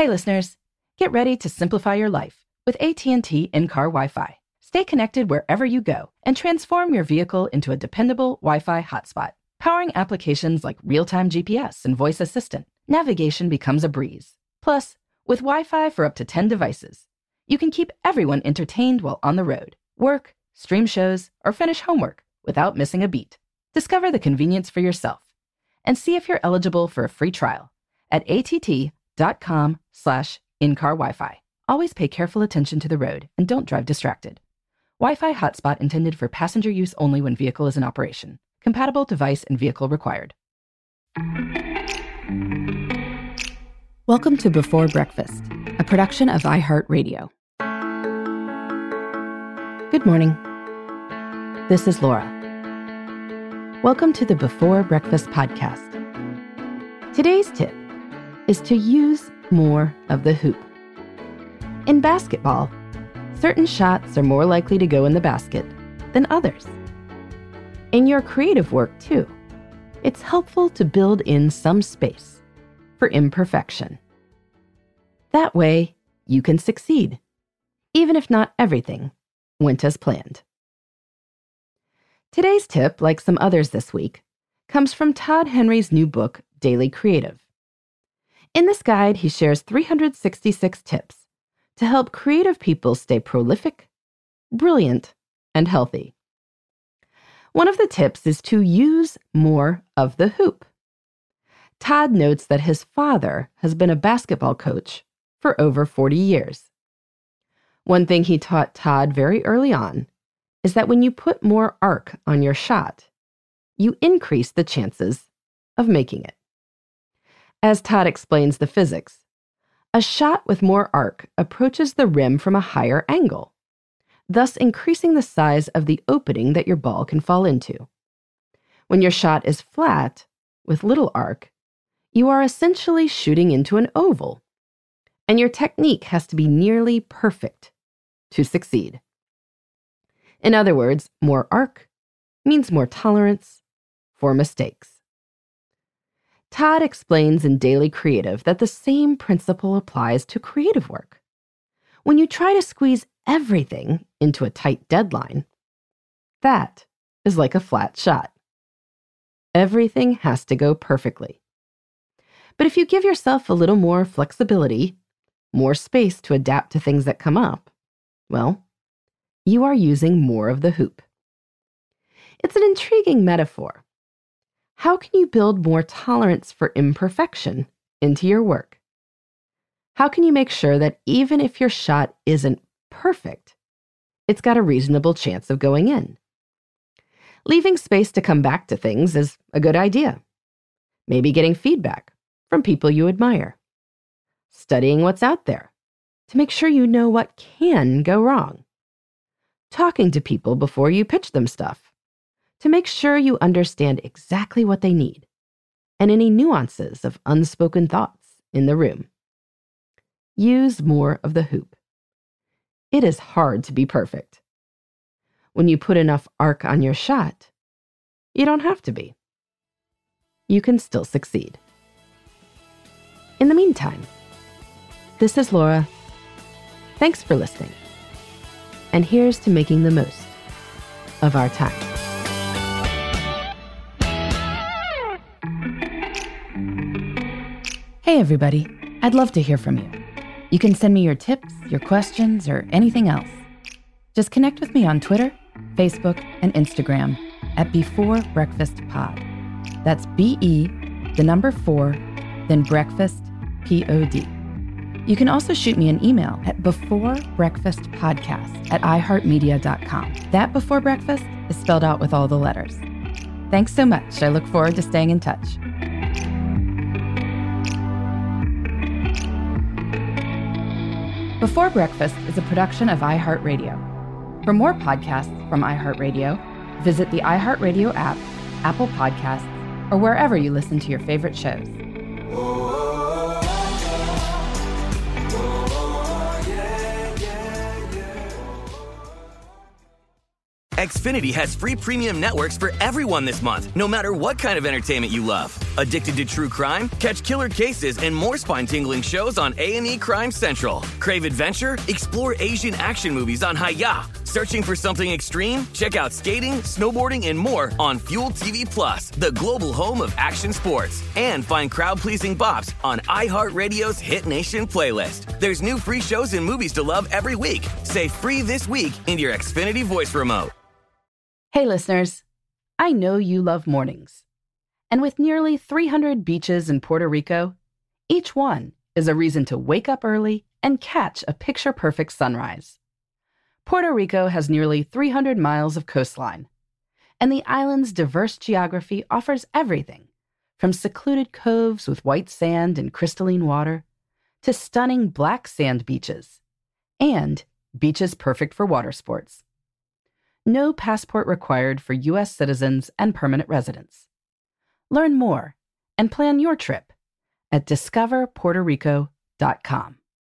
Hey listeners, get ready to simplify your life with AT&T in-car Wi-Fi. Stay connected wherever you go and transform your vehicle into a dependable Wi-Fi hotspot. Powering applications like real-time GPS and voice assistant, navigation becomes a breeze. Plus, with Wi-Fi for up to 10 devices, you can keep everyone entertained while on the road, work, stream shows, or finish homework without missing a beat. Discover the convenience for yourself and see if you're eligible for a free trial at att.com/in-car Wi-Fi. Always pay careful attention to the road and don't drive distracted. Wi-Fi hotspot intended for passenger use only when vehicle is in operation. Compatible device and vehicle required. Welcome to Before Breakfast, a production of iHeartRadio. Good morning. This is Laura. Welcome to the Before Breakfast podcast. Today's tip is to use more of the hoop. In basketball, certain shots are more likely to go in the basket than others. In your creative work, too, it's helpful to build in some space for imperfection. That way, you can succeed, even if not everything went as planned. Today's tip, like some others this week, comes from Todd Henry's new book, Daily Creative. In this guide, he shares 366 tips to help creative people stay prolific, brilliant, and healthy. One of the tips is to use more of the hoop. Todd notes that his father has been a basketball coach for over 40 years. One thing he taught Todd very early on is that when you put more arc on your shot, you increase the chances of making it. As Todd explains the physics, a shot with more arc approaches the rim from a higher angle, thus increasing the size of the opening that your ball can fall into. When your shot is flat, with little arc, you are essentially shooting into an oval, and your technique has to be nearly perfect to succeed. In other words, more arc means more tolerance for mistakes. Todd explains in Daily Creative that the same principle applies to creative work. When you try to squeeze everything into a tight deadline, that is like a flat shot. Everything has to go perfectly. But if you give yourself a little more flexibility, more space to adapt to things that come up, well, you are using more of the hoop. It's an intriguing metaphor. How can you build more tolerance for imperfection into your work? How can you make sure that even if your shot isn't perfect, it's got a reasonable chance of going in? Leaving space to come back to things is a good idea. Maybe getting feedback from people you admire. Studying what's out there to make sure you know what can go wrong. Talking to people before you pitch them stuff to make sure you understand exactly what they need and any nuances of unspoken thoughts in the room. Use more of the hoop. It is hard to be perfect. When you put enough arc on your shot, you don't have to be. You can still succeed. In the meantime, this is Laura. Thanks for listening. And here's to making the most of our time. Hey everybody, I'd love to hear from you. You can send me your tips, your questions, or anything else. Just connect with me on Twitter, Facebook, and Instagram at Before Breakfast Pod. That's BE4, then breakfast, POD. You can also shoot me an email at beforebreakfastpodcast@iheartmedia.com. That Before Breakfast is spelled out with all the letters. Thanks so much. I look forward to staying in touch. Before Breakfast is a production of iHeartRadio. For more podcasts from iHeartRadio, visit the iHeartRadio app, Apple Podcasts, or wherever you listen to your favorite shows. Xfinity has free premium networks for everyone this month, no matter what kind of entertainment you love. Addicted to true crime? Catch killer cases and more spine-tingling shows on A&E Crime Central. Crave adventure? Explore Asian action movies on Hi-YAH. Searching for something extreme? Check out skating, snowboarding, and more on Fuel TV Plus, the global home of action sports. And find crowd-pleasing bops on iHeartRadio's Hit Nation playlist. There's new free shows and movies to love every week. Say free this week in your Xfinity voice remote. Hey listeners, I know you love mornings. And with nearly 300 beaches in Puerto Rico, each one is a reason to wake up early and catch a picture-perfect sunrise. Puerto Rico has nearly 300 miles of coastline, and the island's diverse geography offers everything from secluded coves with white sand and crystalline water to stunning black sand beaches and beaches perfect for water sports. No passport required for U.S. citizens and permanent residents. Learn more and plan your trip at discoverpuertorico.com.